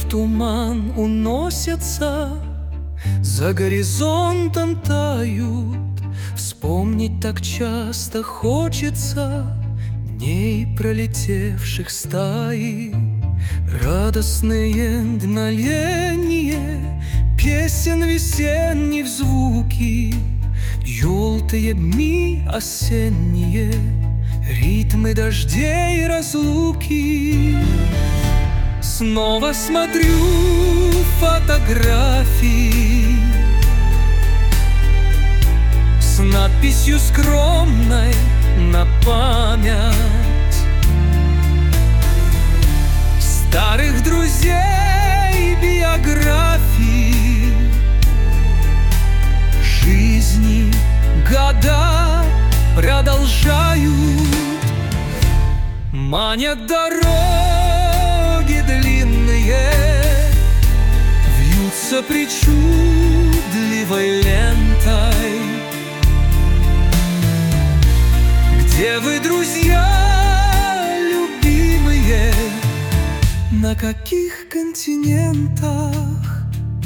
в туман уносятся, за горизонтом тают. Вспомнить так часто хочется дней, пролетевших стаи. Радостные мгновения песен весенних звуки, желтые дни осенние, ритмы дождей разлуки. Снова смотрю фотографии с надписью скромной на память. Старых друзей, биографий, жизни, года продолжают. Манят дороги длинные, вьются причудливой лентой. Где вы, друзья любимые? На каких континентах?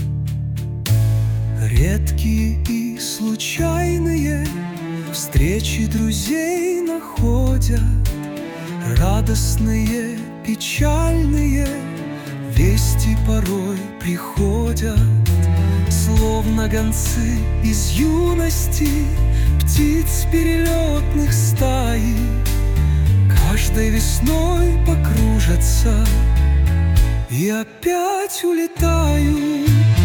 Редкие и случайные встречи друзей находят, радостные, печальные вести порой приходят, словно гонцы из юности птиц перелетных стаи. Каждой весной покружатся и опять улетают.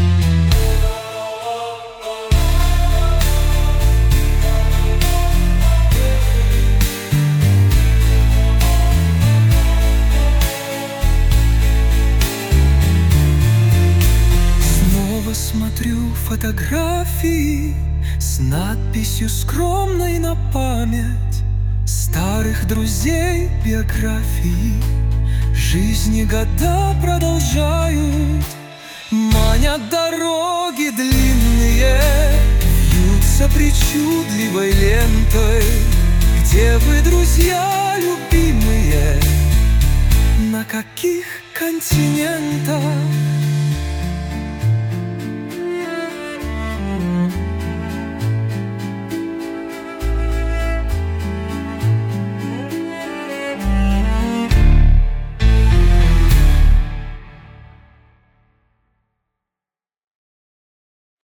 Снова смотрю фотографии с надписью скромной на память. Старых друзей, биографии, жизни года продолжают. Манят дороги длинные, вьются причудливой лентой. Где вы, друзья любимые? На каких континентах?